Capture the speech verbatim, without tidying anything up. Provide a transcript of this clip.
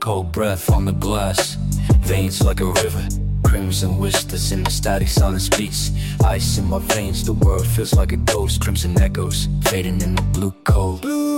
cold breath on the glass, veins like a river, crimson whispers in the static silence beats. Ice in my veins, the world feels like a ghost. Crimson echoes fading in the blue cold.